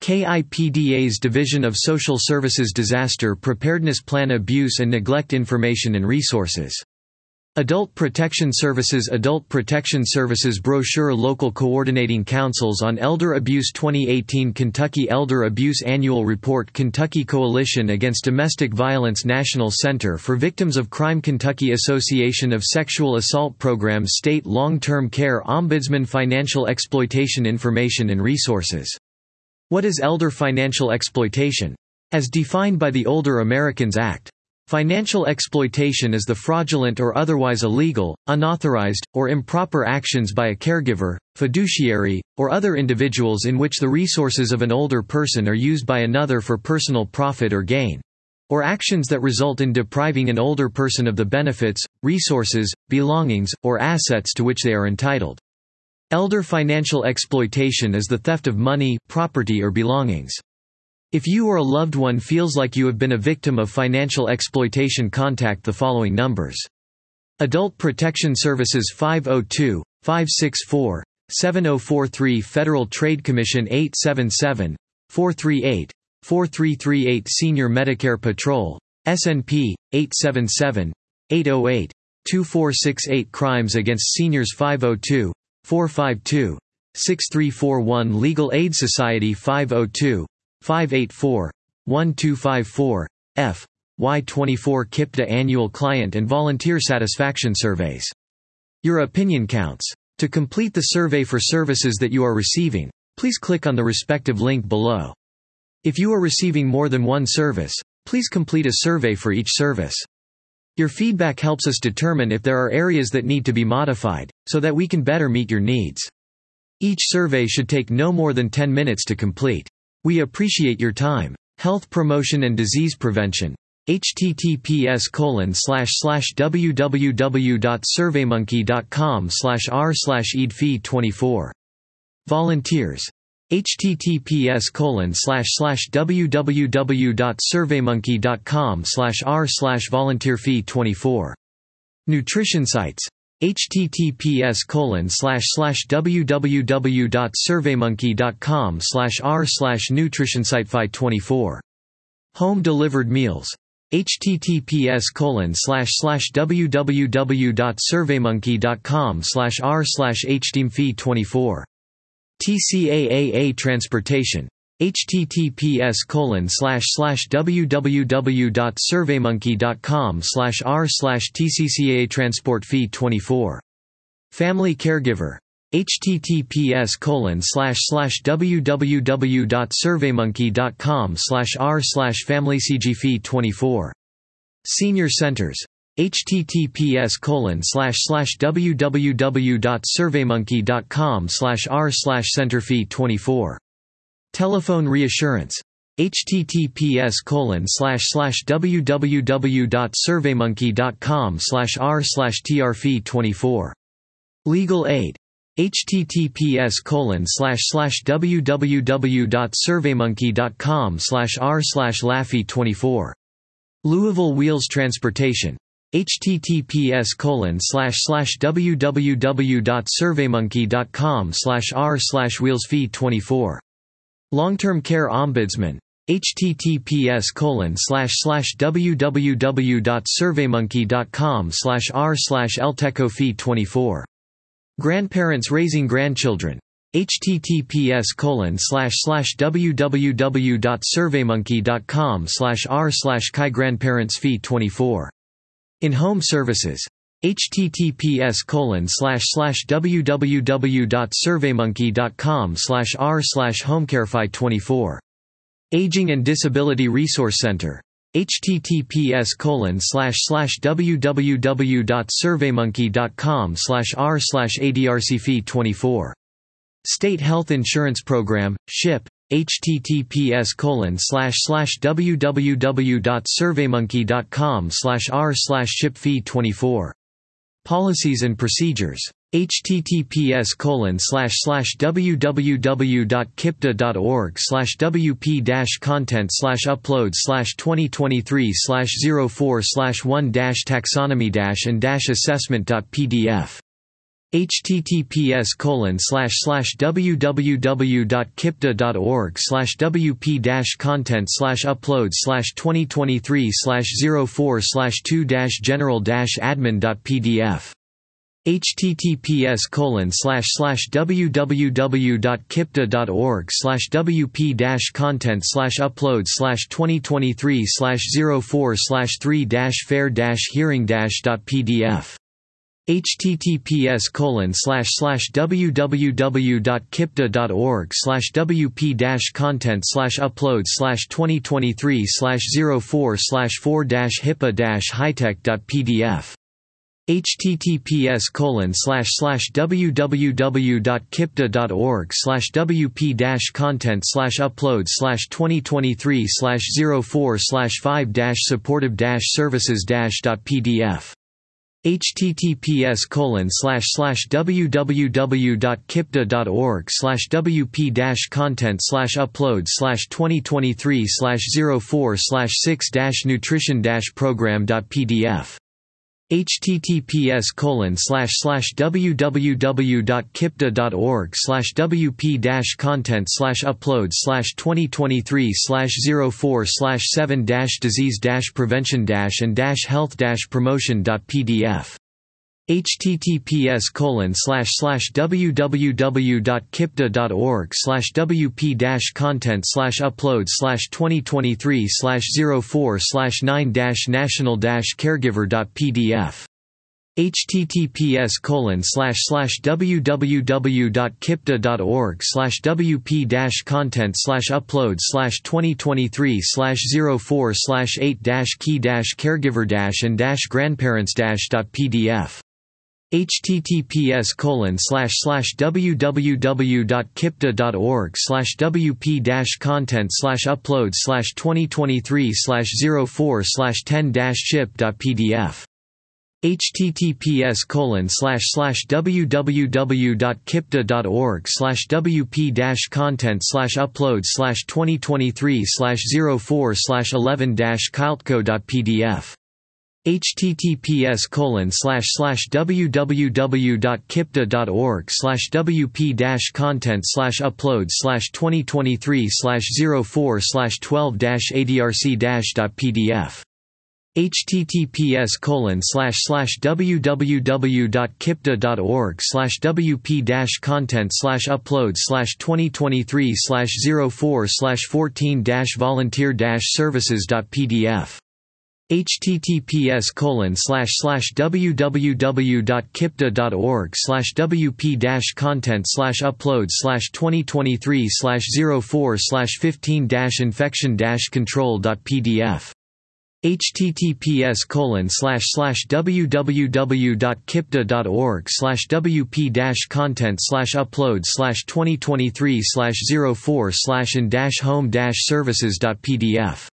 KIPDA's Division of Social Services Disaster Preparedness Plan Abuse and Neglect Information and Resources. Adult Protection Services Brochure Local Coordinating Councils on Elder Abuse 2018 Kentucky Elder Abuse Annual Report Kentucky Coalition Against Domestic Violence National Center for Victims of Crime Kentucky Association of Sexual Assault Programs State Long-Term Care Ombudsman Financial Exploitation Information and Resources. What is elder financial exploitation? As defined by the Older Americans Act, financial exploitation is the fraudulent or otherwise illegal, unauthorized, or improper actions by a caregiver, fiduciary, or other individuals in which the resources of an older person are used by another for personal profit or gain. Or actions that result in depriving an older person of the benefits, resources, belongings, or assets to which they are entitled. Elder financial exploitation is the theft of money, property or belongings. If you or a loved one feels like you have been a victim of financial exploitation, contact the following numbers. Adult Protection Services 502-564-7043 Federal Trade Commission 877-438-4338 Senior Medicare Patrol, SNP, 877-808-2468 Crimes Against Seniors 502-452-6341 Legal Aid Society 502-584-1254, F. Y24 KIPDA Annual Client and Volunteer Satisfaction Surveys. Your opinion counts. To complete the survey for services that you are receiving, please click on the respective link below. If you are receiving more than one service, please complete a survey for each service. Your feedback helps us determine if there are areas that need to be modified, so that we can better meet your needs. Each survey should take no more than 10 minutes to complete. We appreciate your time. Health promotion and disease prevention. https://www.surveymonkey.com/r/edfeed24. Volunteers. https://www.surveymonkey.com/r/volunteerfeed24. Nutrition sites. https://www.surveymonkey.com/r/nutritionsitefeed24. Home delivered meals. https://www.surveymonkey.com/r/hdmfeed24. TCAA Transportation. https://www.surveymonkey.com/r/tccaa transport feed24. Family caregiver. https://www.surveymonkey.com/r/familycgfeed24. Senior centers. https://www.surveymonkey.com/r/centerfeed24. Telephone reassurance. https://www.surveymonkey.com/r/trfeed24. Legal aid. https://www.surveymonkey.com/r/lafeed24. Louisville Wheels Transportation. https://www.surveymonkey.com/r/wheelsfeed24. Long-Term Care Ombudsman. https://www.surveymonkey.com/r/ltecofeed24. Grandparents raising grandchildren. https://www.surveymonkey.com/r/kaigrandparentsfeed24. In-home services. https://www.surveymonkey.com/r/homecarefeed24. Aging and Disability Resource Center. https://www.surveymonkey.com/r/adrcfeed24. State Health Insurance Program, SHIP. https://www.surveymonkey.com/r/shipfeed24. Policies and Procedures. https://www.kipda.org/wp-content/upload/2023/04/1-taxonomy-and-assessment.pdf https://www.kipta.org/wp-content/upload/2023/04/2-general-admin.pdf https://www.kipta.org/wp-content/upload/2023/0-4/3-fair-hearing-.pdf https://www.kipta.org/wp-content/upload/2023/4/HIPAA-HITECH.pdf https://www.kipta.org/wp-content/upload/2023/5-supportive-services-.pdf https://www.kipta.org/wp-content/upload/2023/6-nutrition-program.pdf https://www.kipta.org/wp-content/upload/2023/0-4/7-disease-prevention-and-health-promotion.pdf https://www.kipta.org/wp-content/upload/2023/0-4/9-national-caregiver.pdf https://www.kipta.org/wp-content/upload/2023/0-4/8-key-caregivers-and-grandparents-pdf https://www.kipta.org/wp-content/upload/2023/0-4/10-chip.pdf https://www.kipta.org/wp-content/upload/2023/0-4/11-kiltco.pdf https://www.kipta.org/wp-content/upload/2023/4/12-adrc-pdf https://www.kipta.org/wp-content/upload/2023/14-volunteer-services.pdf https://www.kipta.org/wp-content/upload/2023/15-infection-control.pdf https://www.kipta.org/wp-content/upload/2023/0-4/and-home-services.pdf